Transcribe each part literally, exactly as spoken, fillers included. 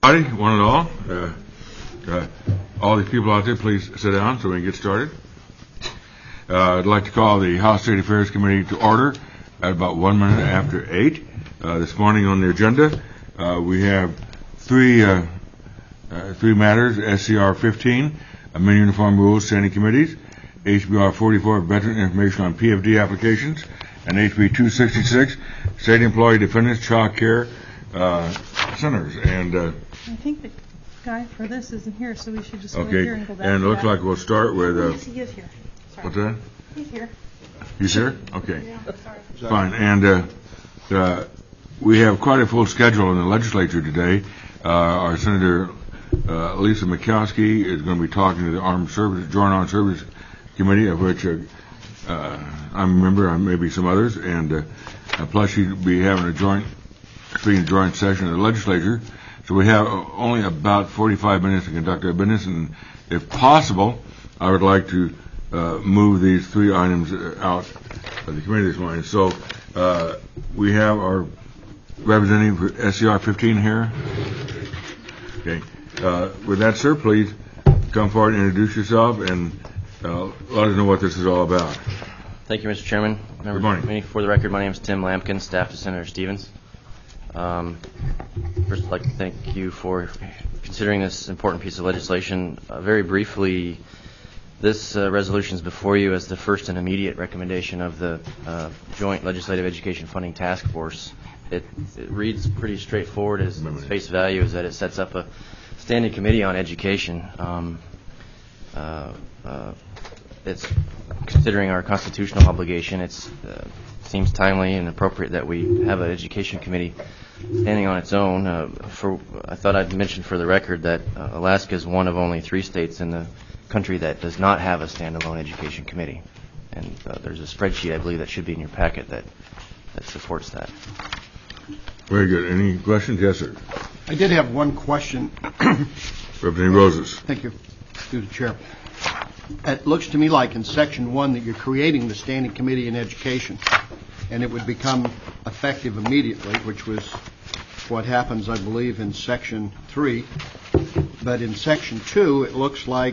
Howdy, one and all. Uh, uh, all these people out there, please sit down so we can get started. Uh, I'd like to call the House State Affairs Committee to order at about one minute after eight. Uh, this morning on the agenda, uh, we have three uh, uh, three matters: S C R fifteen, Amending Uniform Rules Standing Committees; H B R forty-four, Veteran Information on P F D Applications; and H B two sixty-six, State Employee Defendants Child Care uh, Centers. And uh, I think the guy for this isn't here, so we should just okay. go here and go back. And it to looks that. like we'll start with. Uh, yes, he is here. Sorry. What's that? He's here. He's here? Okay. Yeah, sorry. Fine. And uh, uh, we have quite a full schedule in the legislature today. Uh, our Senator uh, Lisa Murkowski is going to be talking to the Armed Services, Joint Armed Services Committee, of which uh, uh, I'm a member, and maybe some others. And uh, plus, she'll be having a joint, speaking a joint session of the legislature. So we have only about forty-five minutes to conduct our business, and if possible, I would like to uh, move these three items out of the committee this morning. So uh, we have our representative for S C R fifteen here. Okay. Uh, with that, sir, please come forward and introduce yourself and uh, let us know what this is all about. Thank you, Mister Chairman. Good morning. For the record, my name is Tim Lampkin, staff to Senator Stevens. Um, first, I'd like to thank you for considering this important piece of legislation. Uh, very briefly, this uh, resolution is before you as the first and immediate recommendation of the uh, Joint Legislative Education Funding Task Force. It, it reads pretty straightforward as its face value is that it sets up a standing committee on education. Um, uh, uh, it's considering our constitutional obligation. It's uh, seems timely and appropriate that we have an education committee standing on its own. Uh, for I thought I'd mention for the record that uh, Alaska is one of only three states in the country that does not have a standalone education committee, and uh, there's a spreadsheet I believe that should be in your packet that that supports that. Very good. Any questions? Yes, sir. I did have one question. Representative Roses. Thank you, through the chair. It looks to me like in section one that you're creating the Standing Committee in Education, and it would become effective immediately, which was what happens, I believe, in section three. But in section two, it looks like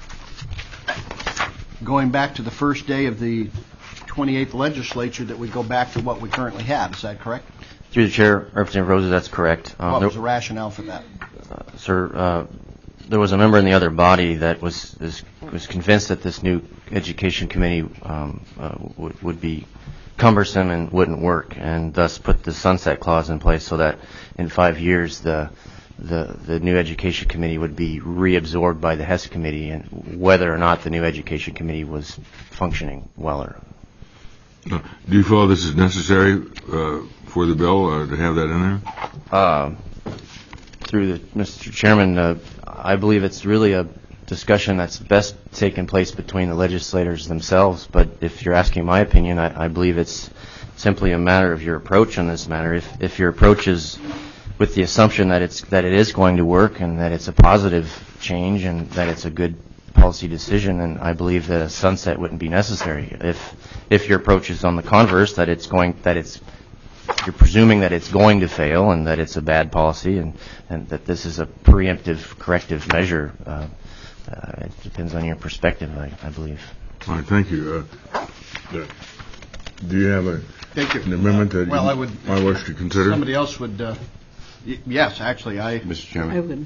going back to the first day of the twenty-eighth legislature that we go back to what we currently have. Is that correct? Through the chair, Representative Roses, that's correct. Um, What there, was the rationale for that? uh, sir, uh, there was a member in the other body that was is, was convinced that this new education committee um, uh, would, would be cumbersome and wouldn't work, and thus put the sunset clause in place so that in five years the the, the new education committee would be reabsorbed by the HES committee, and whether or not the new education committee was functioning well or. Uh, do you feel this is necessary uh, for the bill uh, to have that in there? Uh, through the Mister Chairman, uh, I believe it's really a discussion that's best taken place between the legislators themselves. But if you're asking my opinion, I, I believe it's simply a matter of your approach on this matter. If if your approach is with the assumption that it's that it is going to work and that it's a positive change and that it's a good policy decision, and I believe that a sunset wouldn't be necessary. If if your approach is on the converse, that it's going that it's you're presuming that it's going to fail and that it's a bad policy and, and that this is a preemptive corrective measure, uh, uh, it depends on your perspective, I, I believe. All right, thank you. Uh, uh, do you have a, Thank you. an amendment that Uh, well, you I would, might wish to consider? Somebody else would. Uh, y- yes, actually, I. Mister Chairman. I would.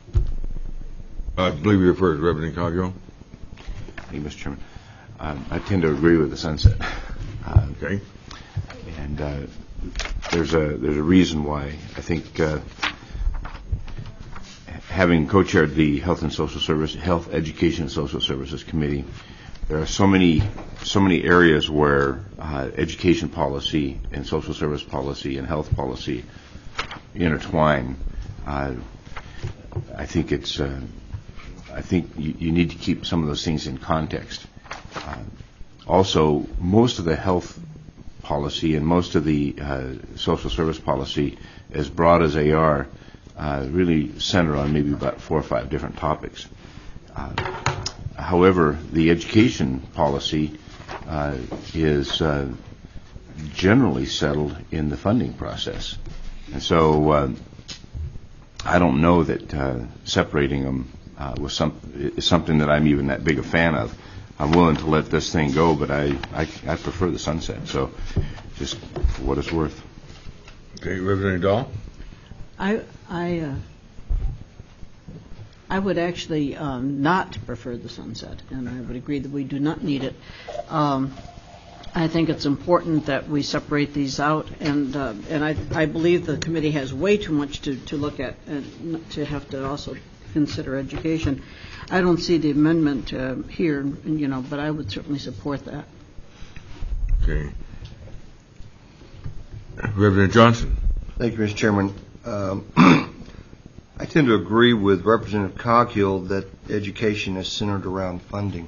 I believe you're first, Representative Coghill. Thank you, Mister Chairman. Um, I tend to agree with the sunset. Uh, Okay. And uh, there's a there's a reason why. I think uh, having co-chaired the Health and Social Service, Health, Education, and Social Services Committee, there are so many so many areas where uh, education policy and social service policy and health policy intertwine. Uh, I think it's. Uh, I think you, you need to keep some of those things in context. Uh, also, most of the health policy and most of the uh, social service policy, as broad as they are, uh, really center on maybe about four or five different topics. Uh, however, the education policy uh, is uh, generally settled in the funding process. And so uh, I don't know that uh, separating them uh, was some, is something that I'm even that big a fan of. I'm willing to let this thing go, but I, I, I prefer the sunset, so just for what it's worth. Okay, Representative Dahl? I, I, uh, I would actually um, not prefer the sunset, and I would agree that we do not need it. Um, I think it's important that we separate these out, and uh, and I, I believe the committee has way too much to, to look at and to have to also consider education. I don't see the amendment uh, here, you know, but I would certainly support that. Okay. Representative Johnson? Thank you, Mister Chairman. Um, I tend to agree with Representative Coghill that education is centered around funding.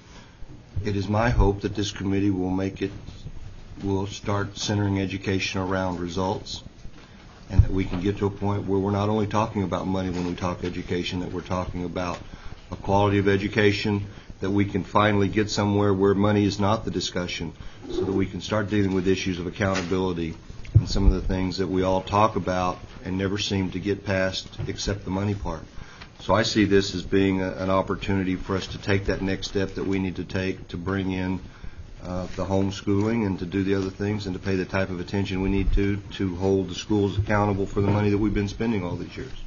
It is my hope that this committee will make it, will start centering education around results, and that we can get to a point where we're not only talking about money when we talk education, that we're talking about a quality of education, that we can finally get somewhere where money is not the discussion, so that we can start dealing with issues of accountability and some of the things that we all talk about and never seem to get past except the money part. So I see this as being a, an opportunity for us to take that next step that we need to take to bring in uh, the homeschooling and to do the other things and to pay the type of attention we need to to hold the schools accountable for the money that we've been spending all these years.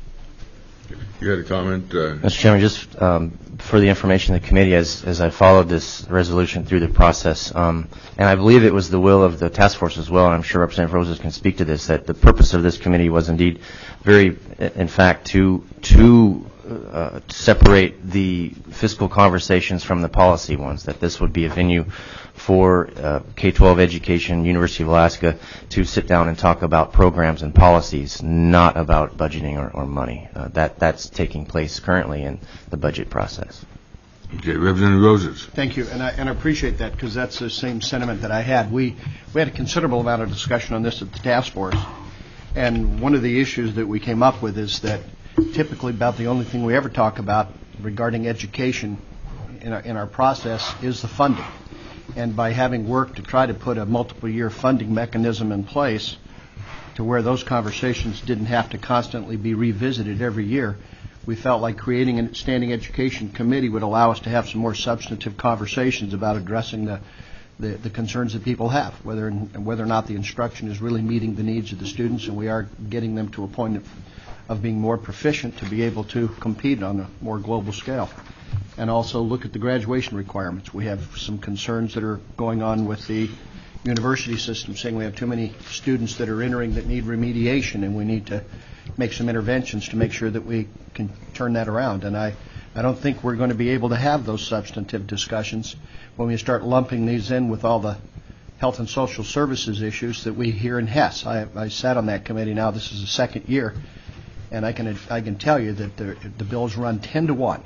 You had a comment? Uh, Mister Chairman, just um, for the information of the committee, as, as I followed this resolution through the process, um, and I believe it was the will of the task force as well, and I'm sure Representative Roses can speak to this, that the purpose of this committee was indeed very, in fact, to, to uh, separate the fiscal conversations from the policy ones, that this would be a venue for uh, K twelve education, University of Alaska, to sit down and talk about programs and policies, not about budgeting or, or money. Uh, that that's taking place currently in the budget process. okay, Representative Roses? Thank you, and I, and I appreciate that, because that's the same sentiment that I had. We, we had a considerable amount of discussion on this at the task force, and one of the issues that we came up with is that typically about the only thing we ever talk about regarding education in our, in our process is the funding. And by having worked to try to put a multiple-year funding mechanism in place to where those conversations didn't have to constantly be revisited every year, we felt like creating a standing education committee would allow us to have some more substantive conversations about addressing the, the, the concerns that people have, whether and whether or not the instruction is really meeting the needs of the students and we are getting them to a point of, of being more proficient to be able to compete on a more global scale. And also look at the graduation requirements. We have some concerns that are going on with the university system, saying we have too many students that are entering that need remediation, and we need to make some interventions to make sure that we can turn that around. And I, I don't think we're going to be able to have those substantive discussions when we start lumping these in with all the health and social services issues that we hear in Hess. I, I sat on that committee now. This is the second year, and I can I can tell you that the, the bills run ten to one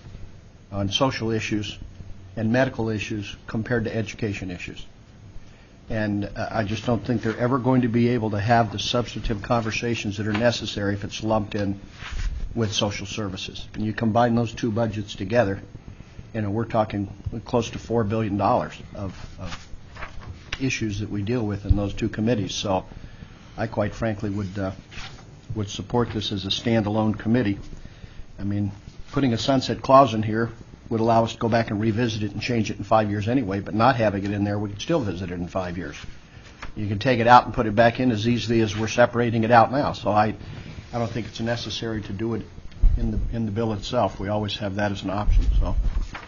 on social issues and medical issues compared to education issues. And uh, I just don't think they're ever going to be able to have the substantive conversations that are necessary if it's lumped in with social services. And you combine those two budgets together, you know, we're talking close to four billion dollars of, of issues that we deal with in those two committees. So I quite frankly would uh, would support this as a standalone committee. I mean, putting a sunset clause in here would allow us to go back and revisit it and change it in five years anyway, but not having it in there, we could still visit it in five years. You can take it out and put it back in as easily as we're separating it out now. So I, I don't think it's necessary to do it in the in the bill itself. We always have that as an option. So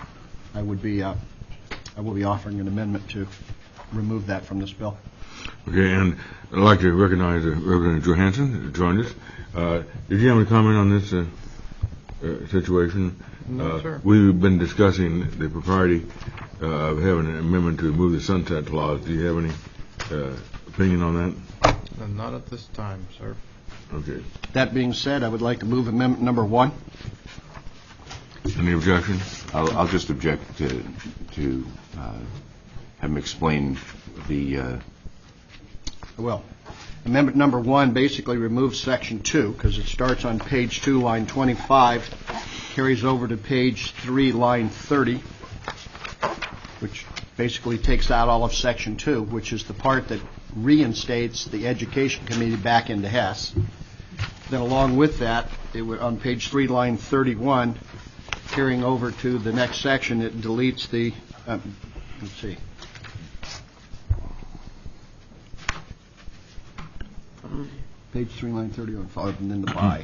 I would be, uh, I will be offering an amendment to remove that from this bill. Okay, and I'd like to recognize uh, Representative Johansson, who joined us. Uh, did you have any comment on this uh, uh, situation? No, uh, sir. We've been discussing the propriety uh, of having an amendment to remove the sunset clause. Do you have any uh, opinion on that? Uh, Not at this time, sir. Okay. That being said, I would like to move amendment number one. Any objection? I'll, I'll just object to, to uh, have him explain the, uh, Well, amendment number one basically removes section two because it starts on page two, line twenty-five, carries over to page three, line thirty, which basically takes out all of section two, which is the part that reinstates the education committee back into Hess. Then along with that, it would, on page three, line thirty-one, carrying over to the next section, it deletes the, um, let's see. Page three, line thirty-one, followed, and then the by.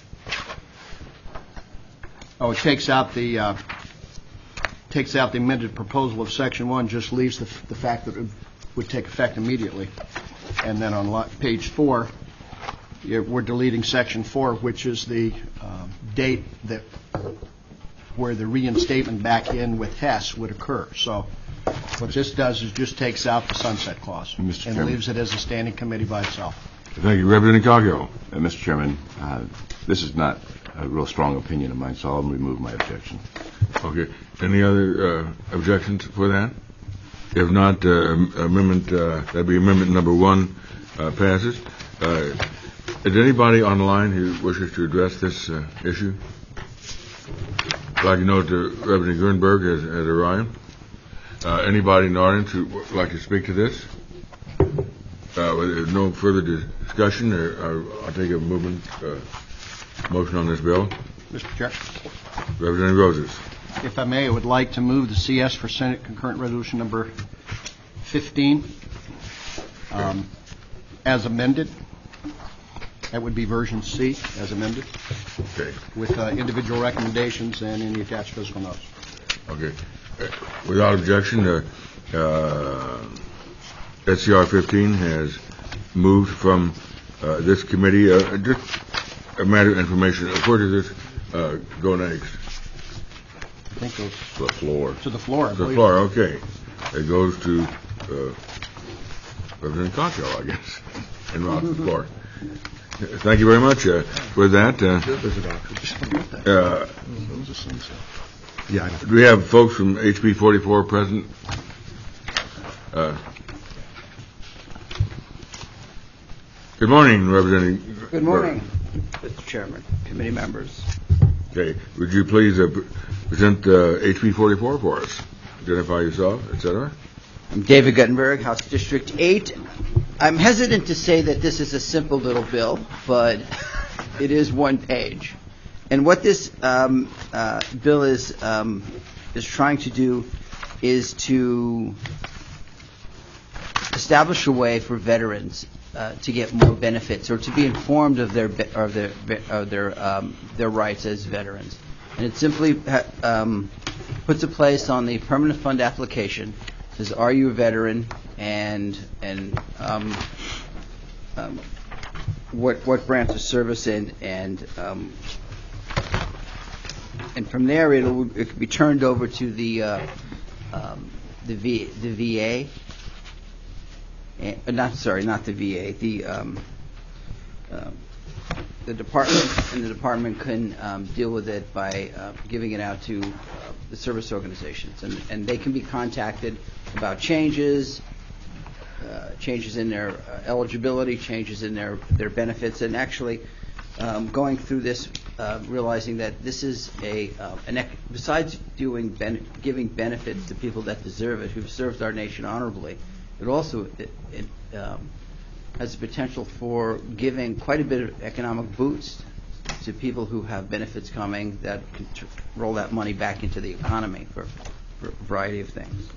Oh, it takes out the, uh, takes out the amended proposal of section one, just leaves the, f- the fact that it would take effect immediately. And then on li- page four, yeah, we're deleting section four, which is the um, date that where the reinstatement back in with Hess would occur. So what this does is just takes out the sunset clause Mister and Chairman. leaves it as a standing committee by itself. Thank you. Representative Coghill. Uh, Mister Chairman, uh, this is not a real strong opinion of mine, so I'll remove my objection. Okay. Any other uh, objections for that? If not, uh, amendment, uh, that'd be amendment number one uh, passes. Uh, is there anybody online who wishes to address this uh, issue? I'd like to note that Representative Gernberg has, has arrived. Uh, anybody in the audience who would like to speak to this? Uh, with there's no further discussion, or, or I'll take a movement, uh, motion on this bill. Mister Chair, Representative Roses. if I may, I would like to move the C S for Senate concurrent resolution number fifteen um, as amended. That would be version C as amended, Okay. with uh, individual recommendations and any attached fiscal notes. Okay. Uh, Without objection, uh, uh, S C R fifteen has moved from uh, this committee. Uh, just a matter of information. Where does this uh, go next? I think goes To the floor. to the floor, I The believe. floor. Okay. It goes to uh, Representative Coghill, I guess, and off the floor. Thank you very much uh, for that. Uh, uh, Yeah, do we have folks from H B forty-four present? Uh, good morning, Representative. Good morning, Mister Chairman, committee members. Okay, would you please uh, pre- present uh, H B forty-four for us? Identify yourself, et cetera. I'm David Guttenberg, House District eight. I'm hesitant to say that this is a simple little bill, but it is one page. And what this um, uh, bill is um, is trying to do is to establish a way for veterans uh, to get more benefits or to be informed of their be- of their of their um, their rights as veterans. And it simply ha- um, puts a place on the permanent fund application. Says, "Are you a veteran?" and and um, um, what what branch of service and and um, and from there it'll it could be turned over to the uh, um, the V the V A. And, not sorry, not the V A. The um, uh, the department and the department can um, deal with it by uh, giving it out to uh, the service organizations, and and they can be contacted about changes, uh, changes in their uh, eligibility, changes in their their benefits, and actually um, going through this, uh, realizing that this is a uh, an ec- besides doing ben- giving benefits to people that deserve it, who've served our nation honorably. It also it, it um, has the potential for giving quite a bit of economic boost to people who have benefits coming that can tr- roll that money back into the economy for, for a variety of things.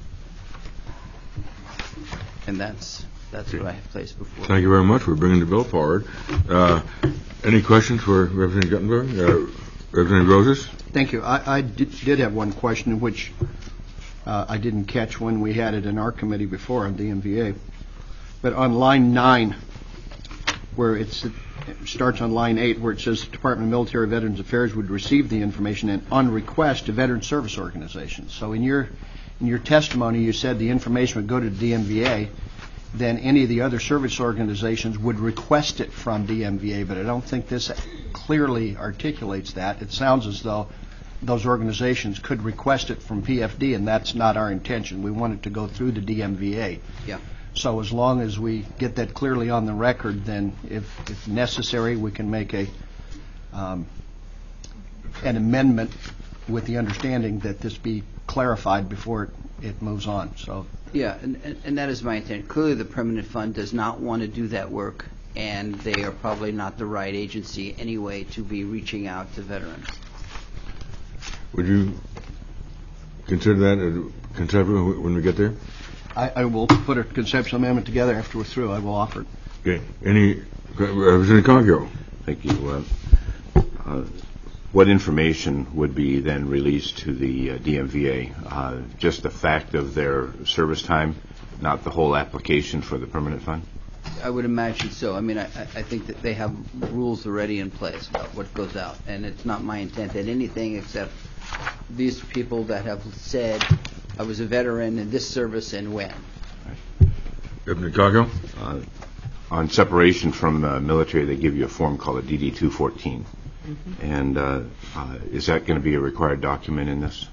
And that's that's what I have placed before. Thank you very much for bringing the bill forward. Uh, any questions for Representative Guttenberg? Uh, Representative Roses? Thank you. I, I did, did have one question, which uh, I didn't catch when we had it in our committee before on D M V A. But on line nine, where it's, it starts on line eight, where it says the Department of Military Veterans Affairs would receive the information and on request to veteran service organizations. So in your in your testimony, you said the information would go to D M V A. Then any of the other service organizations would request it from D M V A, but I don't think this clearly articulates that. It sounds as though those organizations could request it from P F D, and that's not our intention. We want it to go through the D M V A. Yeah. So as long as we get that clearly on the record, then if, if necessary, we can make a um, an amendment with the understanding that this be clarified before it, it moves on. So Yeah, and, and, and that is my intent. Clearly, the permanent fund does not want to do that work and they are probably not the right agency anyway to be reaching out to veterans. Would you consider that a conceptual when we get there? I, I will put a conceptual amendment together after we're through. I will offer it. Okay. Any, Representative Conkle? Thank you. Uh, uh, What information would be then released to the uh, D M V A? Uh, just the fact of their service time, not the whole application for the permanent fund? I would imagine so. I mean, I, I think that they have rules already in place about what goes out, and it's not my intent that anything except these people that have said, I was a veteran in this service and when. Representative Conkle? Uh, on separation from uh, military, they give you a form called a D D two fourteen. Mm-hmm. And uh, uh, is that going to be a required document in this?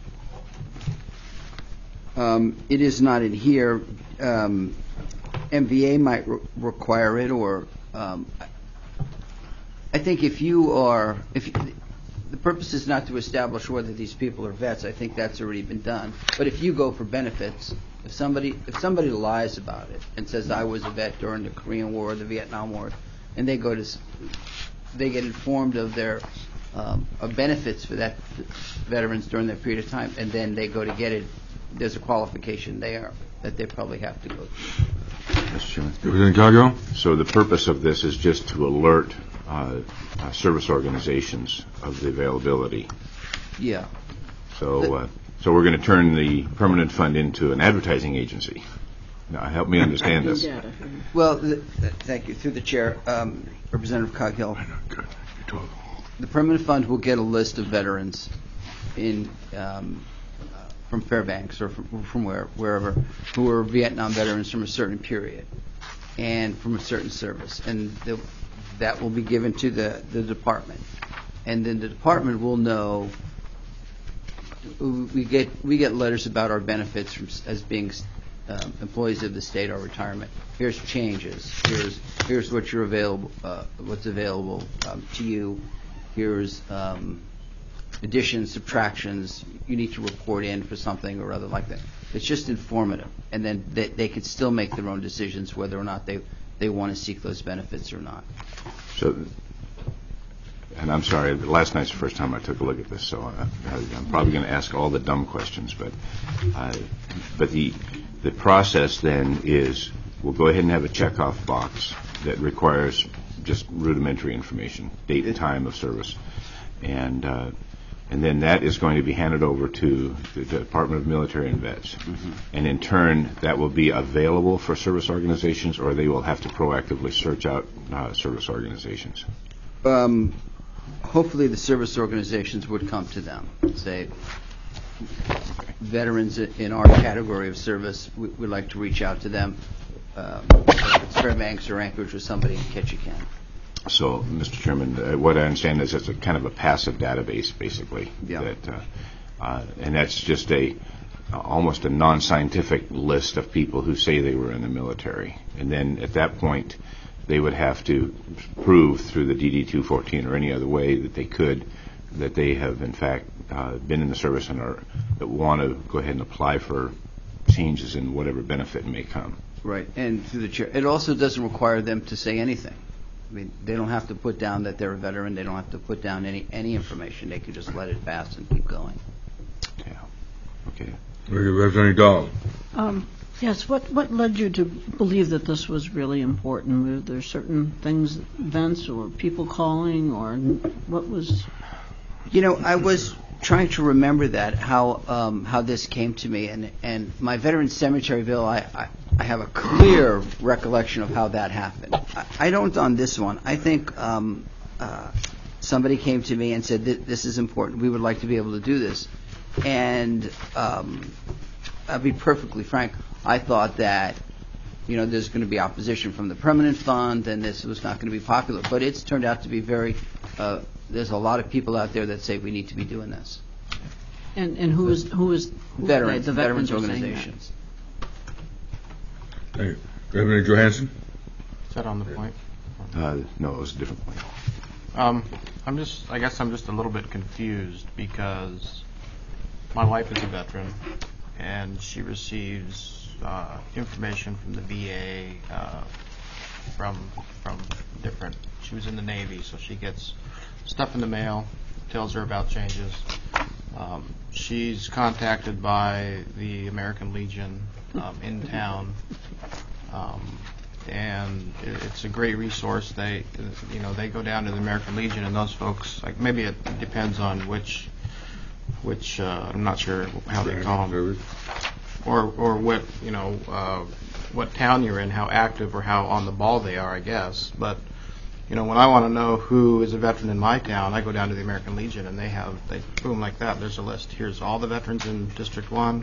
Um, it is not in here. Um, M V A might re- require it, or um, I think if you are, if you, the purpose is not to establish whether these people are vets. I think that's already been done. But if you go for benefits, if somebody if somebody lies about it and says I was a vet during the Korean War or the Vietnam War, and they go to they get informed of their um, of benefits for that veterans during that period of time, and then they go to get it, there's a qualification there that they probably have to go through. Mister Chairman. Representative Conkle? So the purpose of this is just to alert uh, uh, service organizations of the availability. Yeah. So, uh, so we're going to turn the permanent fund into an advertising agency. Now, help me understand this. Well, th- th- thank you. Through the chair, um, Representative Coghill. The permanent fund will get a list of veterans in um, uh, from Fairbanks or from, from where, wherever who are Vietnam veterans from a certain period and from a certain service, and the, that will be given to the, the department, and then the department will know. We get we get letters about our benefits from, as being um, employees of the state, our retirement. Here's changes. Here's here's what you're available. Uh, what's available um, to you. Here's um, additions, subtractions. You need to report in for something or other like that. It's just informative, and then they, they can still make their own decisions whether or not they they want to seek those benefits or not. So, and I'm sorry, last night's the first time I took a look at this, so I, I'm probably going to ask all the dumb questions. But, uh, but the the process then is we'll go ahead and have a checkoff box that requires just rudimentary information, date and time of service, and uh, and then that is going to be handed over to the Department of Military and Vets, mm-hmm. and in turn that will be available for service organizations, or they will have to proactively search out uh, service organizations. Um, hopefully the service organizations would come to them and say, veterans in our category of service, we, we'd like to reach out to them, um, whether it's Fairbanks or Anchorage or somebody in Ketchikan. So, Mister Chairman, uh, what I understand is it's a kind of a passive database, basically. Yeah. That, uh, uh, and that's just a uh, almost a non-scientific list of people who say they were in the military. And then at that point, they would have to prove through the D D two fourteen or any other way that they could that they have, in fact, uh, been in the service and are that want to go ahead and apply for changes in whatever benefit may come. Right. And through the chair, it also doesn't require them to say anything. I mean, they don't have to put down that they're a veteran. They don't have to put down any, any information. They can just let it pass and keep going. Yeah. Okay. Representative Dahl. Um, yes, what, what led you to believe that this was really important? Were there certain things, events or people calling, or what was? You know, I was trying to remember that, how um, how this came to me, and, and my veteran cemetery bill, I, I, I have a clear recollection of how that happened. I, I don't on this one. I think um, uh, somebody came to me and said, this is important. We would like to be able to do this. And um, I'll be perfectly frank, I thought that, you know, there's going to be opposition from the permanent fund and this was not going to be popular. But it's turned out to be very, uh, there's a lot of people out there that say we need to be doing this. And, and who is, who is? Who Veterans, the veterans, veterans organizations. Thank you. Representative Johansson? Is that on the point? Uh, no, it was a different point. Um, I'm just, I guess I'm just a little bit confused because my wife is a veteran and she receives uh, information from the V A uh, from from different. She was in the Navy, so she gets stuff in the mail, tells her about changes. Um, she's contacted by the American Legion um, in town, um, and it, it's a great resource. They, you know, they go down to the American Legion, and those folks, like maybe it depends on which, which uh, I'm not sure how they call them, or or what you know, uh, what town you're in, how active or how on the ball they are, I guess, but. You know, when I want to know who is a veteran in my town, I go down to the American Legion, and they have, they boom, like that. There's a list. Here's all the veterans in District one.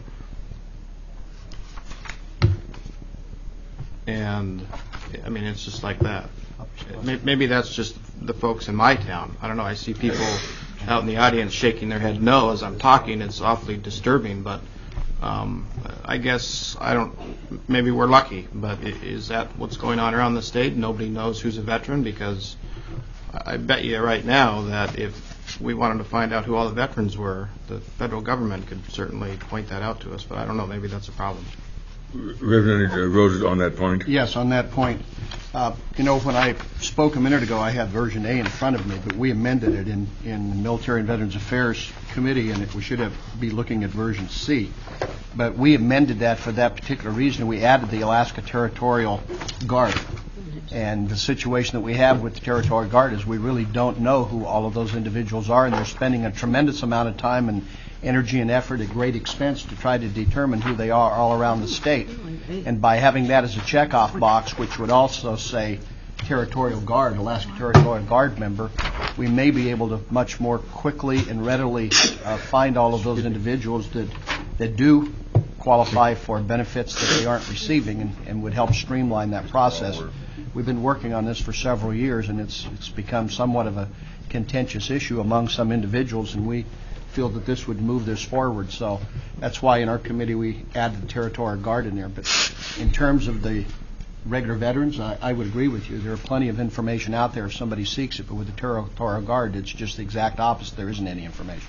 And, I mean, it's just like that. Maybe that's just the folks in my town. I don't know. I see people out in the audience shaking their head no as I'm talking. It's awfully disturbing, but um, I guess I don't. Maybe we're lucky, but is that what's going on around the state? Nobody knows who's a veteran, because I bet you right now that if we wanted to find out who all the veterans were, the federal government could certainly point that out to us. But I don't know. Maybe that's a problem. Representative Rose, on that point. Yes, on that point. Uh, you know, when I spoke a minute ago, I had version A in front of me, but we amended it in, in the Military and Veterans Affairs Committee, and it, we should have be looking at version C. But we amended that for that particular reason. We added the Alaska Territorial Guard. And the situation that we have with the Territorial Guard is we really don't know who all of those individuals are, and they're spending a tremendous amount of time and energy and effort at great expense to try to determine who they are all around the state. And by having that as a checkoff box, which would also say Territorial Guard, Alaska Territorial Guard member, we may be able to much more quickly and readily uh, find all of those individuals that that do qualify for benefits that they aren't receiving, and, and would help streamline that process. We've been working on this for several years, and it's it's become somewhat of a contentious issue among some individuals, and we feel that this would move this forward. So that's why in our committee we added the Territorial Guard in there. But in terms of the regular veterans, I, I would agree with you. There are plenty of information out there if somebody seeks it, but with the Territorial Guard, it's just the exact opposite. There isn't any information.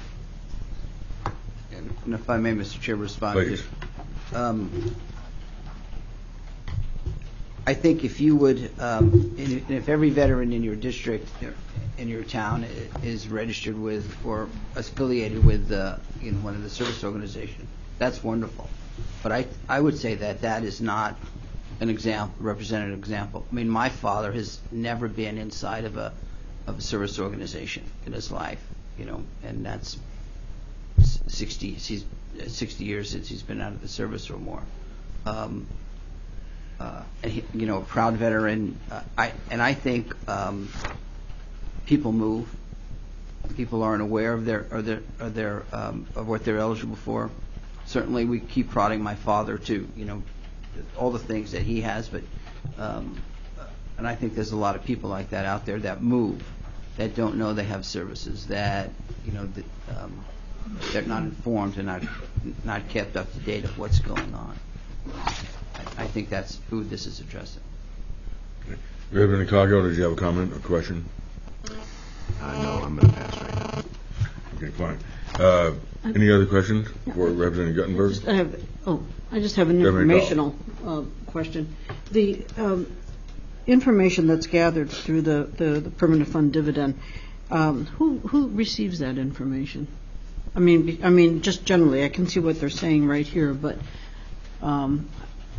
And if I may, Mister Chair, respond. Please. Um, I think if you would, um, and if every veteran in your district, in your town, is registered with or affiliated with, uh, you know, one of the service organizations, that's wonderful. But I, I would say that that is not an example, representative example. I mean, my father has never been inside of a, of a service organization in his life, you know, and that's sixty, he's sixty years since he's been out of the service or more. Um, uh, and he, you know, a proud veteran. Uh, I and I think um, people move. People aren't aware of their of their of their um, of what they're eligible for. Certainly, we keep prodding my father to, you know, all the things that he has, but um, and I think there's a lot of people like that out there that move, that don't know they have services, that, you know, that, um, they're not informed and not not kept up to date of what's going on. I, I think that's who this is addressing. Reverend Coghill, did you have a comment or question? Uh, no, I'm going to pass right now. Okay, fine. Uh, any other questions for Representative Guttenberg? Just, I have, oh, I just have an Reverend informational uh, question. The um, information that's gathered through the, the, the permanent fund dividend, um, who who receives that information? I mean, be- I mean, just generally, I can see what they're saying right here, but um,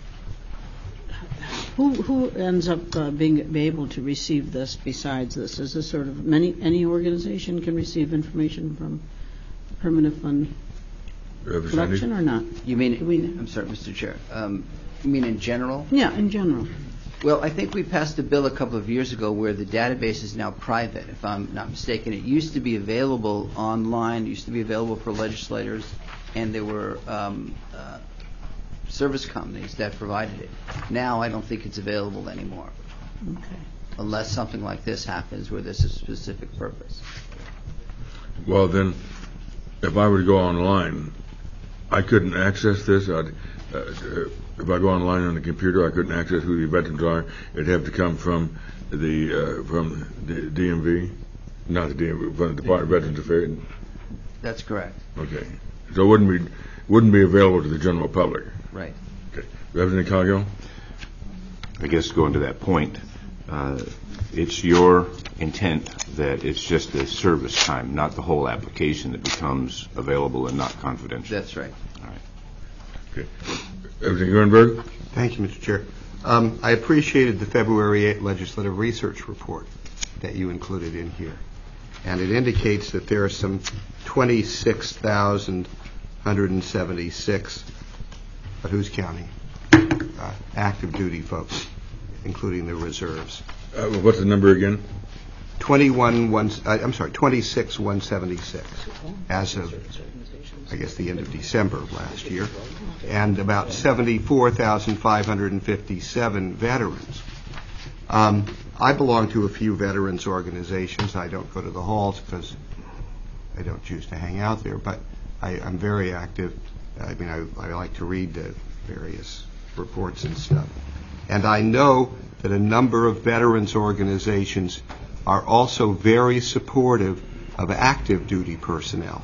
who who ends up uh, being be able to receive this besides this? Is this sort of many any organization can receive information from permanent fund collection or not? You mean? Do we- I'm sorry, Mister Chair. Um, you mean in general? Yeah, in general. Well, I think we passed a bill a couple of years ago where the database is now private, if I'm not mistaken. It used to be available online, it used to be available for legislators, and there were um, uh, service companies that provided it. Now I don't think it's available anymore, Okay. unless something like this happens where there's a specific purpose. Well, then, if I were to go online, I couldn't access this. I'd, uh, if I go online on the computer, I couldn't access who the veterans are. It'd have to come from the uh, from the D M V, not the D M V, from the Department of Veterans Affairs. That's correct. Okay, so it wouldn't be wouldn't be available to the general public. Right. Okay, Representative Coghill. I guess going to that point, uh, it's your intent that it's just the service time, not the whole application that becomes available and not confidential. That's right. All right. Okay. Representative Gruenberg? Thank you, Mister Chair. Um, I appreciated the February eighth legislative research report that you included in here. And it indicates that there are some twenty-six thousand one hundred seventy-six, but who's counting, uh, active duty folks, including the reserves. Uh, what's the number again? twenty-one, one, uh, I'm sorry, twenty-six, one seventy-six as of, I guess, the end of December of last year, and about seventy-four thousand five hundred fifty-seven veterans. Um, I belong to a few veterans organizations. I don't go to the halls because I don't choose to hang out there, but I, I'm very active. I mean, I, I like to read the various reports and stuff. And I know that a number of veterans organizations are also very supportive of active duty personnel.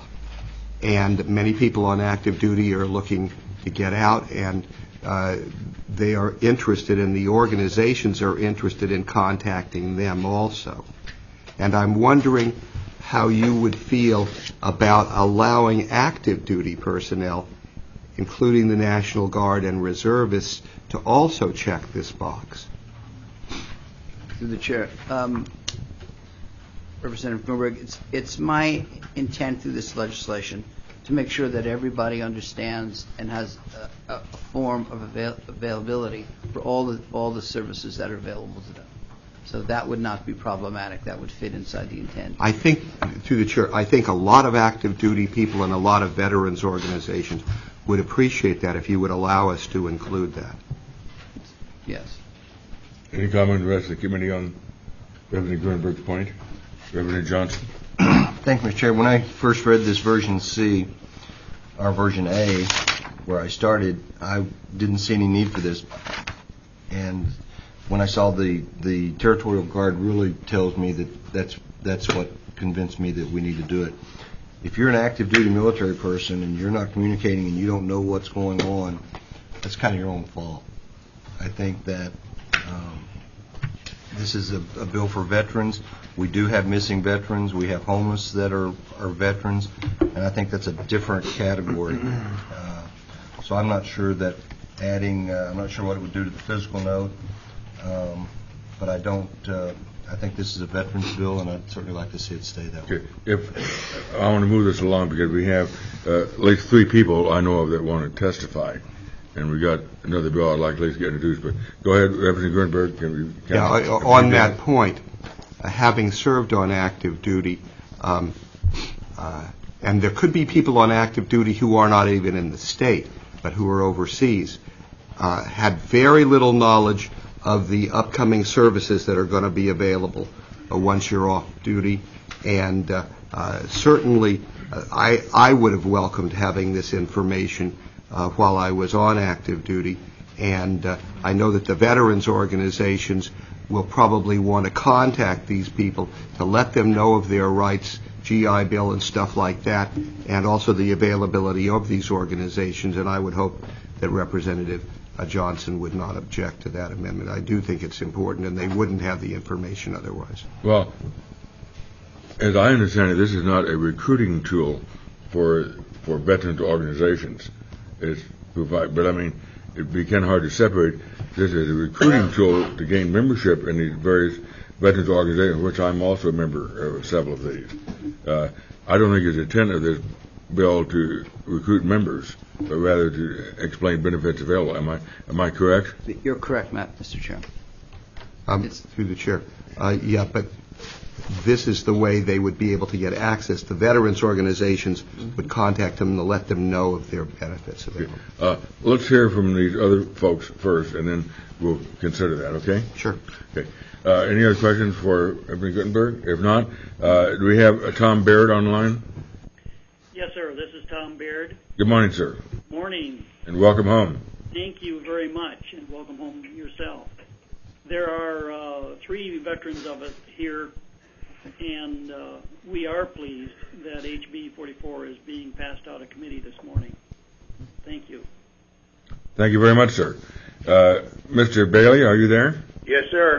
And many people on active duty are looking to get out, and uh, they are interested, and the organizations are interested in contacting them also. And I'm wondering how you would feel about allowing active duty personnel, including the National Guard and reservists, to also check this box. Through the chair. Um, Representative Gruenberg, it's, it's my intent through this legislation to make sure that everybody understands and has a, a form of avail- availability for all the, all the services that are available to them. So that would not be problematic. That would fit inside the intent. I think, through the chair, I think a lot of active duty people and a lot of veterans organizations would appreciate that if you would allow us to include that. Yes. Any comment from the rest of the committee on Representative Gruenberg's point? Representative Johnson? Thank you, Mister Chair. When I first read this version C, or version A, where I started, I didn't see any need for this. And when I saw the, the Territorial Guard really tells me that that's, that's what convinced me that we need to do it. If you're an active duty military person and you're not communicating and you don't know what's going on, that's kind of your own fault. I think that um, this is a, a bill for veterans. We do have missing veterans. We have homeless that are, are veterans, and I think that's a different category. Uh, so I'm not sure that adding, uh, I'm not sure what it would do to the physical note, um, but I don't, uh, I think this is a veterans bill, and I'd certainly like to see it stay that way. Okay. If I want to move this along because we have uh, at least three people I know of that want to testify. And we got another bill I'd like to get introduced, but go ahead, Representative Gruenberg. Can we, can Yeah, I, on that point, uh, having served on active duty, um, uh, and there could be people on active duty who are not even in the state, but who are overseas, uh, had very little knowledge of the upcoming services that are going to be available uh, once you're off duty. And uh, uh, certainly, uh, I, I would have welcomed having this information Uh, while I was on active duty, and uh, I know that the veterans organizations will probably want to contact these people to let them know of their rights, G I Bill and stuff like that, and also the availability of these organizations, and I would hope that Representative uh, Johnson would not object to that amendment. I do think it's important, and they wouldn't have the information otherwise. Well, as I understand it, this is not a recruiting tool for for veterans organizations. It's provide, but I mean, it'd be kind of hard to separate this as a recruiting tool to gain membership in these various veterans organizations, which I'm also a member of several of these. Uh, I don't think it's the intent of this bill to recruit members, but rather to explain benefits available. Am I am I correct? You're correct, Matt, Mister Chair. Um, through the chair. Uh, yeah, but this is the way they would be able to get access. The veterans organizations would contact them to let them know of their benefits available. Uh, let's hear from these other folks first, and then we'll consider that, okay? Sure. Okay. Uh, any other questions for Representative Gutenberg? If not, uh, do we have uh, Tom Baird online? Yes, sir. This is Tom Baird. Good morning, sir. Morning. And welcome home. Thank you very much, and welcome home yourself. There are uh, three veterans of us here, and uh, we are pleased that H B forty-four is being passed out of committee this morning. Thank you. Thank you very much, sir. Uh, Mister Bailey, are you there? Yes, sir.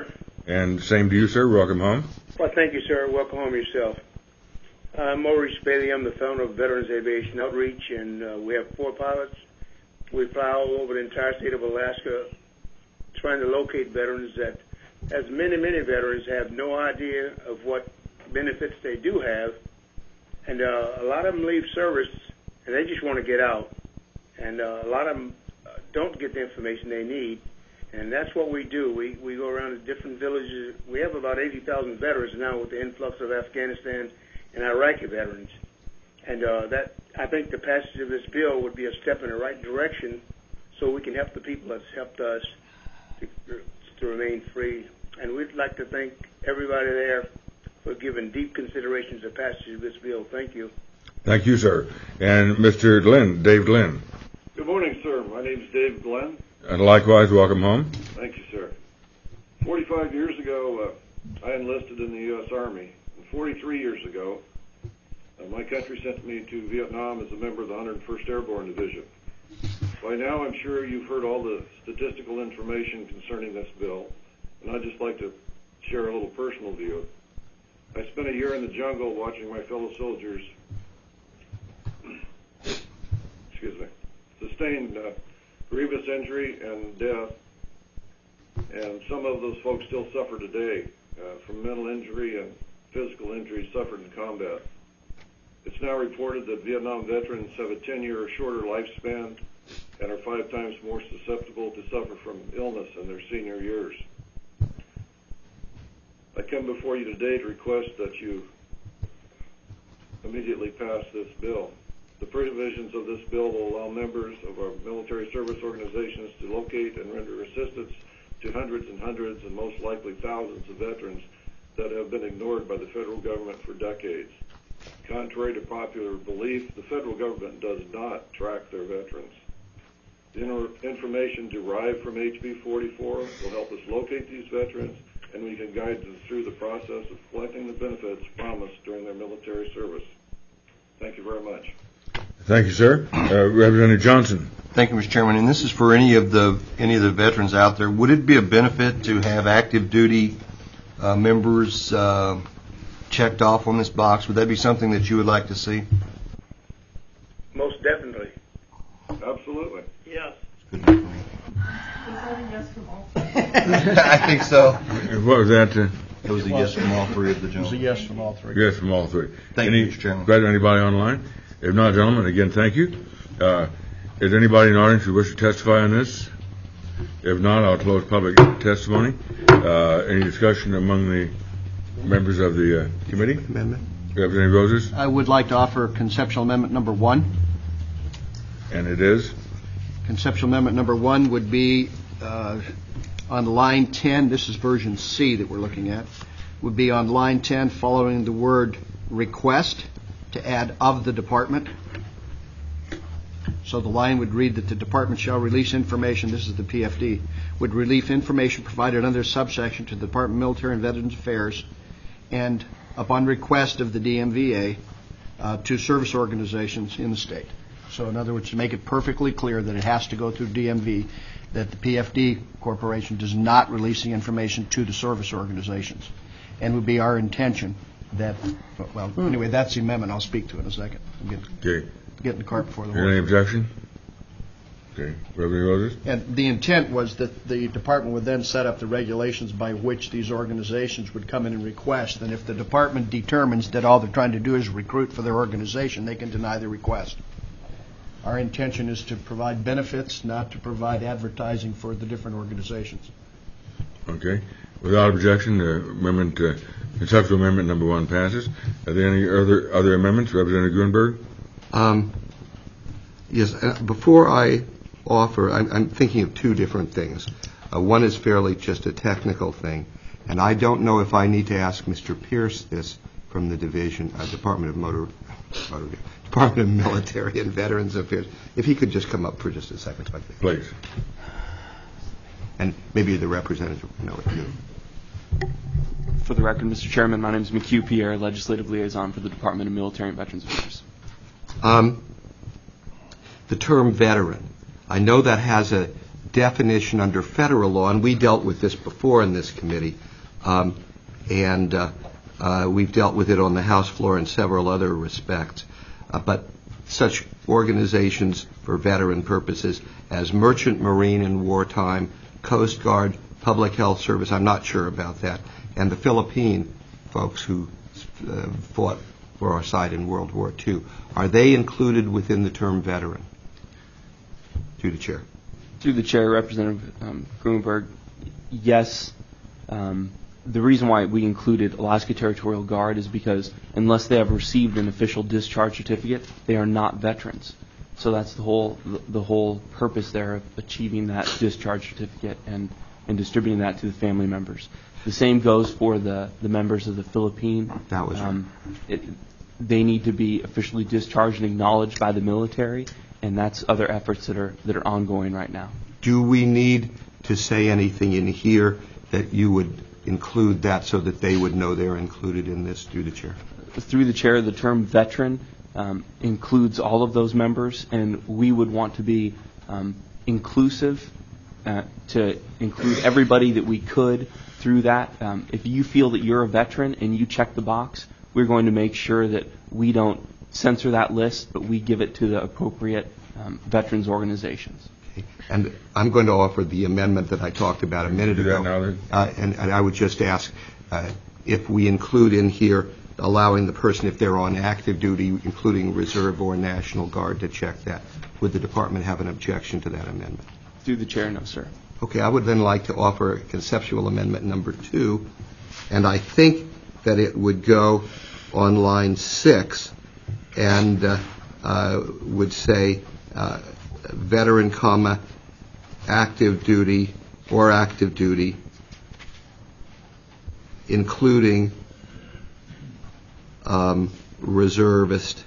And same to you, sir. Welcome home. Well, thank you, sir. Welcome home yourself. I'm Maurice Bailey. I'm the founder of Veterans Aviation Outreach, and uh, we have four pilots. We fly all over the entire state of Alaska trying to locate veterans that, as many, many veterans, have no idea of what benefits they do have. And uh, a lot of them leave service, and they just want to get out. And uh, a lot of them don't get the information they need. And that's what we do. We, we go around to different villages. We have about eighty thousand veterans now with the influx of Afghanistan and Iraqi veterans. And uh, that I think the passage of this bill would be a step in the right direction so we can help the people that's helped us to, to remain free. And we'd like to thank everybody there for giving deep consideration to the passage of this bill. Thank you. Thank you, sir. And Mister Glenn, Dave Glenn. Good morning, sir. My name is Dave Glenn. And likewise, welcome home. Thank you, sir. forty-five years ago, uh, I enlisted in the U S Army. And forty-three years ago, uh, my country sent me to Vietnam as a member of the one hundred first Airborne Division. By now, I'm sure you've heard all the statistical information concerning this bill, and I'd just like to share a little personal view. I spent a year in the jungle watching my fellow soldiers excuse me, sustain uh, grievous injury and death, and some of those folks still suffer today uh, from mental injury and physical injuries suffered in combat. It's now reported that Vietnam veterans have a ten-year or shorter lifespan and are five times more susceptible to suffer from illness in their senior years. I come before you today to request that you immediately pass this bill. The provisions of this bill will allow members of our military service organizations to locate and render assistance to hundreds and hundreds and most likely thousands of veterans that have been ignored by the federal government for decades. Contrary to popular belief, the federal government does not track their veterans. The information derived from H B forty-four will help us locate these veterans, and we can guide them through the process of collecting the benefits promised during their military service. Thank you very much. Thank you, sir. Uh, Representative Johnson. Thank you, Mister Chairman. And this is for any of the any of the veterans out there. Would it be a benefit to have active duty uh, members uh, checked off on this box? Would that be something that you would like to see? Most definitely. Absolutely. Yes. I think so. What was that? Uh, It was a yes from all three of the It was a gentlemen. yes from all three. yes, from all three. Thank Any, you, Mister Chairman. Glad anybody online? If not, gentlemen, again, thank you. Uh, is there anybody in the audience who wishes to testify on this? If not, I'll close public testimony. Uh, any discussion among the members of the uh, committee? Amendment. Representative Roses? I would like to offer conceptual amendment number one. And it is? Conceptual amendment number one would be uh, on line ten, this is version C that we're looking at, would be on line ten following the word request to add of the department. So the line would read that the department shall release information, this is the P F D, would release information provided under subsection to the Department of Military and Veterans Affairs and upon request of the D M V A uh, to service organizations in the state. So in other words, to make it perfectly clear that it has to go through D M V, that the P F D Corporation does not release the information to the service organizations. And it would be our intention that, well, anyway, that's the amendment. I'll speak to it in a second. I'm getting, Okay. getting the cart before the Is there any horse. objection? Okay. Representative Roses? And the intent was that the department would then set up the regulations by which these organizations would come in and request. And if the department determines that all they're trying to do is recruit for their organization, they can deny the request. Our intention is to provide benefits, not to provide advertising for the different organizations. Okay. Without objection, the amendment, uh, conceptual amendment number one passes. Are there any other other amendments? Representative Grunberg? Um, yes, uh, before I offer, I'm, I'm thinking of two different things. Uh, one is fairly just a technical thing, and I don't know if I need to ask Mister Pierce this from the division, uh, Department of Motor, Motor, Department of Military and Veterans Affairs. If he could just come up for just a second, I think. Please. And maybe the representative will know it too. For the record, Mister Chairman, my name is McHugh Pierre, Legislative Liaison for the Department of Military and Veterans Affairs. Um, the term veteran, I know that has a definition under federal law, and we dealt with this before in this committee. Um, and uh, uh, we've dealt with it on the House floor in several other respects. Uh, but such organizations for veteran purposes as Merchant Marine in wartime, Coast Guard, Public Health Service, I'm not sure about that, and the Philippine folks who uh, fought for our side in World War Two, are they included within the term veteran? Through the chair. Through the chair, Representative um, Gruenberg, yes. Um, the reason why we included Alaska Territorial Guard is because unless they have received an official discharge certificate, they are not veterans. So that's the whole the, the whole purpose there of achieving that discharge certificate and, and distributing that to the family members. The same goes for the, the members of the Philippine. That was um, it, they need to be officially discharged and acknowledged by the military, and that's other efforts that are that are ongoing right now. Do we need to say anything in here that you would include that so that they would know they're included in this? Through the chair. Through the chair, the term veteran um, includes all of those members, and we would want to be um, inclusive uh, to include everybody that we could through that. Um, if you feel that you're a veteran and you check the box, we're going to make sure that we don't censor that list, but we give it to the appropriate um, veterans organizations. Okay. And I'm going to offer the amendment that I talked about a minute ago. Now, uh, and, and I would just ask uh, if we include in here allowing the person, if they're on active duty, including Reserve or National Guard, to check that. Would the department have an objection to that amendment? Through the chair, no, sir. Okay, I would then like to offer conceptual amendment number two, and I think that it would go on line six and uh, uh, would say uh, veteran, comma, active duty or active duty, including um, reservist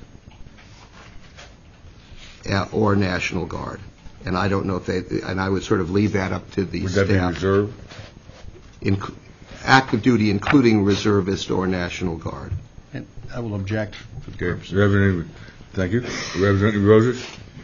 or National Guard. And I don't know if they, and I would sort of leave that up to the Would staff. that be reserve? Inc- active duty, including reservist or National Guard. And I will object for the Okay, purpose. Representative, thank you. Representative Roses?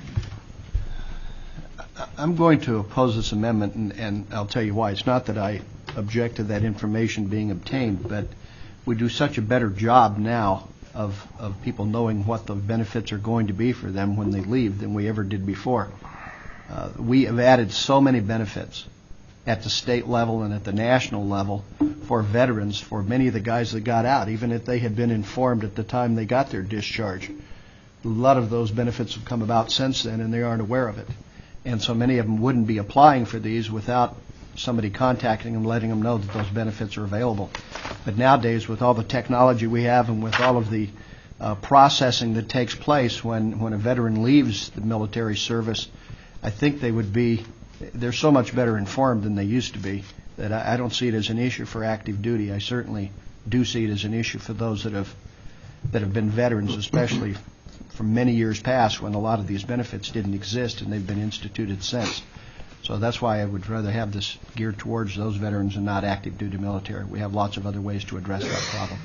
I'm going to oppose this amendment, and, and I'll tell you why. It's not that I object to that information being obtained, but we do such a better job now of, of people knowing what the benefits are going to be for them when they leave than we ever did before. Uh, we have added so many benefits at the state level and at the national level for veterans, for many of the guys that got out, even if they had been informed at the time they got their discharge. A lot of those benefits have come about since then, and they aren't aware of it. And so many of them wouldn't be applying for these without somebody contacting them, letting them know that those benefits are available. But nowadays, with all the technology we have and with all of the uh, processing that takes place when, when a veteran leaves the military service, I think they would be, they're so much better informed than they used to be that I, I don't see it as an issue for active duty. I certainly do see it as an issue for those that have that have been veterans, especially from many years past when a lot of these benefits didn't exist and they've been instituted since. So that's why I would rather have this geared towards those veterans and not active duty military. We have lots of other ways to address that problem.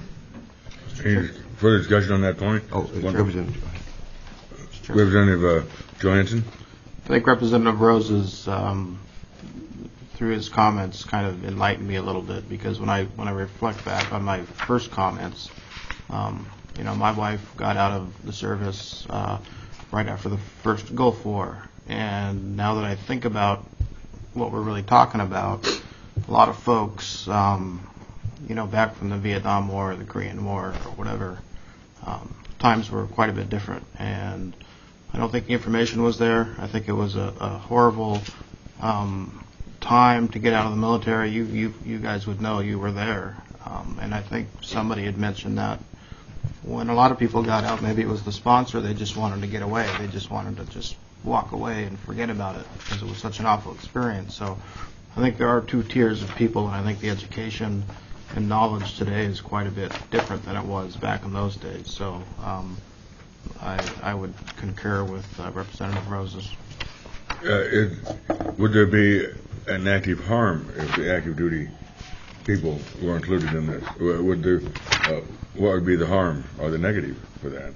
Any further discussion on that point? Oh, Representative. Representative uh, Johansson? I think Representative Roses, um, through his comments, kind of enlightened me a little bit, because when I when I reflect back on my first comments, um, you know, my wife got out of the service uh, right after the first Gulf War, and now that I think about what we're really talking about, a lot of folks, um, you know, back from the Vietnam War, or the Korean War, or whatever, um, times were quite a bit different, and I don't think the information was there. I think it was a, a horrible um, time to get out of the military. You, you, you guys would know, you were there, um, and I think somebody had mentioned that when a lot of people got out, maybe it was the sponsor. They just wanted to get away. They just wanted to just walk away and forget about it because it was such an awful experience. So I think there are two tiers of people, and I think the education and knowledge today is quite a bit different than it was back in those days. So. Um, I, I would concur with uh, Representative Roses. Uh, it, would there be an active harm if the active duty people were included in this? Would there, uh, what would be the harm or the negative for that?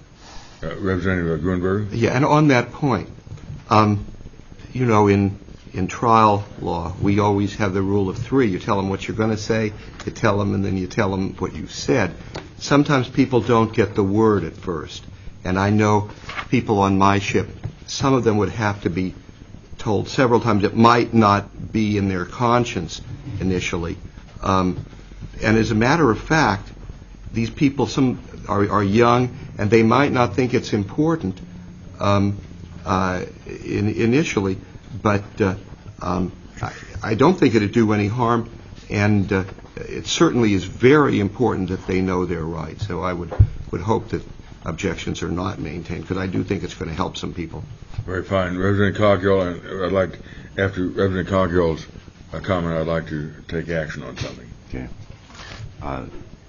Uh, Representative Gruenberg? Yeah, and on that point, um, you know, in in trial law, we always have the rule of three. You tell them what you're going to say, you tell them, and then you tell them what you said. Sometimes people don't get the word at first. And I know people on my ship, some of them would have to be told several times. It might not be in their conscience initially. Um, and as a matter of fact, these people, some are, are young, and they might not think it's important um, uh, in, initially, but uh, um, I, I don't think it'd do any harm, and uh, it certainly is very important that they know their rights. So I would, would hope that objections are not maintained, because I do think it's going to help some people. Very fine. Representative Coghill, and I'd like, after Representative Coghill's uh, comment, I'd like to take action on something. Okay. Uh,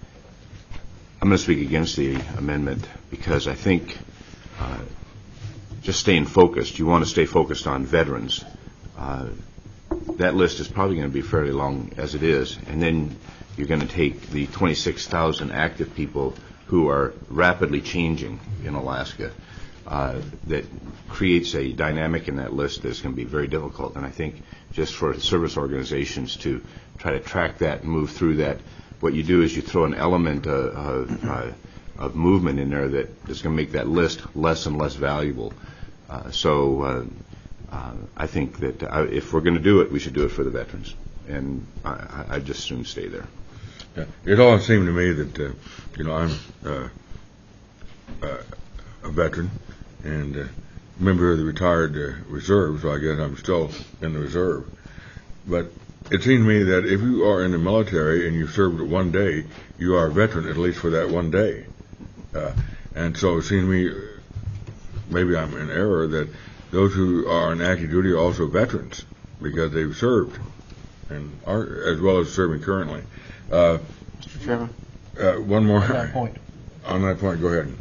I'm going to speak against the amendment because I think uh, just staying focused, you want to stay focused on veterans. Uh, that list is probably going to be fairly long as it is, and then you're going to take the twenty-six thousand active people who are rapidly changing in Alaska. Uh, that creates a dynamic in that list that's going to be very difficult, and I think just for service organizations to try to track that and move through that, what you do is you throw an element uh, uh, of movement in there that is going to make that list less and less valuable. Uh, so uh, uh, I think that uh, if we're going to do it, we should do it for the veterans, and I, I'd just soon stay there. Yeah. It all seemed to me that, uh, you know, I'm uh, uh, a veteran and a member of the retired uh, reserve, so I guess I'm still in the reserve. But it seemed to me that if you are in the military and you served one day, you are a veteran at least for that one day. Uh, and so it seemed to me, maybe I'm in error, that those who are on active duty are also veterans because they've served, and are, as well as serving currently. Uh, Mister Chairman? Uh, one more. On that point. On that point, go ahead.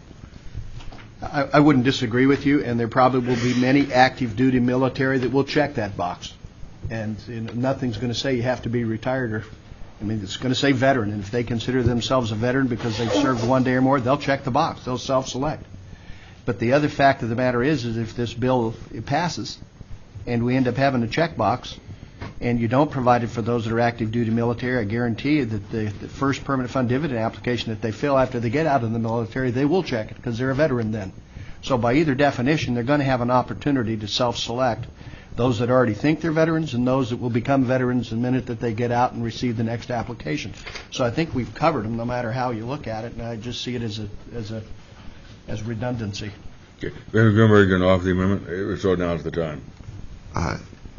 I, I wouldn't disagree with you, and there probably will be many active duty military that will check that box. And you know, nothing's going to say you have to be retired, or, I mean, it's going to say veteran. And if they consider themselves a veteran because they've served one day or more, they'll check the box. They'll self-select. But the other fact of the matter is, is if this bill passes and we end up having a check box, and you don't provide it for those that are active duty military, I guarantee you that the, the first permanent fund dividend application that they fill after they get out of the military, they will check it because they're a veteran then. So by either definition, they're going to have an opportunity to self-select those that already think they're veterans and those that will become veterans the minute that they get out and receive the next application. So I think we've covered them no matter how you look at it, and I just see it as a as a as redundancy. Okay. Mister Grunberg, going to offer the amendment, so now's the time. Uh,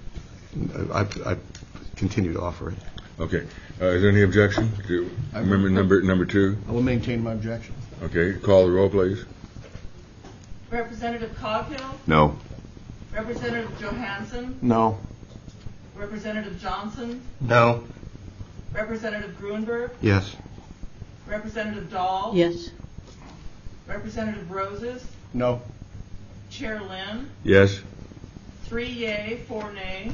I, I continue to offer it. Okay. Uh, is there any objection to amendment number number two? I will maintain my objection. Okay. Call the roll, please. Representative Coghill? No. Representative Johansson? No. Representative Johnson? No. Representative Gruenberg? Yes. Representative Dahl? Yes. Representative Roses? No. Chair Lynn? Yes. Three yea, four nay.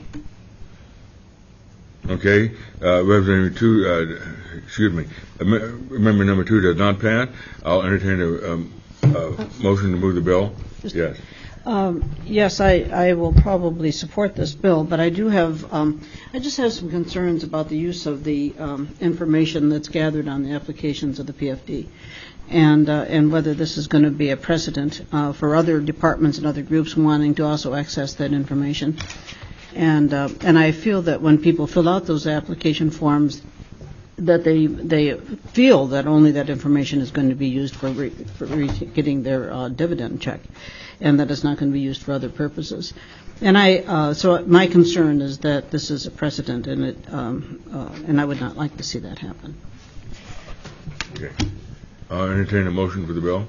Okay. Uh, Representative two, uh, excuse me, amendment number two does not pass. I'll entertain a, um, a motion to move the bill. Yes. Um, yes, I, I will probably support this bill, but I do have, um, I just have some concerns about the use of the um, information that's gathered on the applications of the P F D, and uh, and whether this is going to be a precedent uh, for other departments and other groups wanting to also access that information. And uh, and I feel that when people fill out those application forms, that they they feel that only that information is going to be used for, re, for re, getting their uh, dividend check, and that it's not going to be used for other purposes. And I uh, so my concern is that this is a precedent, and it um, uh, and I would not like to see that happen. Okay. I'll entertain a motion for the bill.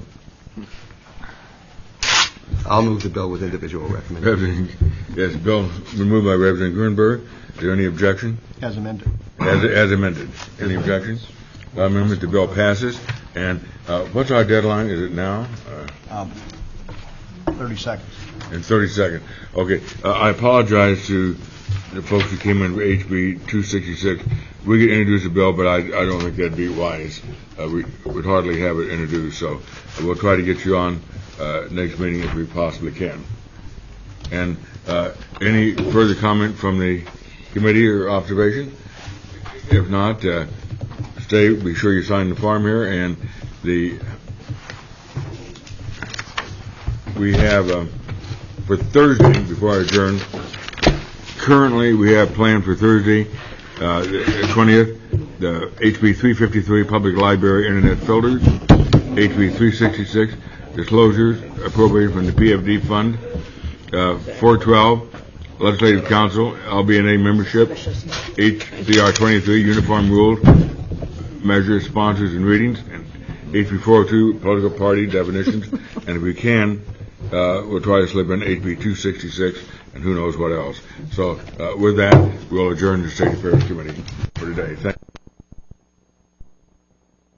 I'll move the bill with individual recommendations. Yes, bill removed by Representative Gruenberg. Is there any objection? As amended. As, as amended. Any objections? Uh, amendment, the bill passes. And uh, what's our deadline? Is it now? Uh, Um, thirty seconds. in thirty seconds. Okay. Uh, I apologize to the folks who came in for H B two sixty-six. We could introduce a bill, but I, I don't think that'd be wise. Uh, we would hardly have it introduced. So we'll try to get you on uh, next meeting if we possibly can. And uh, any further comment from the committee or observation? If not, uh, stay, be sure you sign the form here, and the, we have, um, for Thursday, before I adjourn, currently we have planned for Thursday, uh, the twentieth, the H B three fifty-three Public Library Internet Filters, H B three sixty-six Disclosures appropriated from the P F D Fund, uh, four twelve Legislative Council, L B N A membership, H B R twenty-three Uniform Rules, Measures, Sponsors, and Readings, and H B four oh two Political Party Definitions, and if we can, uh, we'll try to slip in H B two sixty-six, and who knows what else. So uh, with that, we'll adjourn the State Affairs Committee for today. Thank you.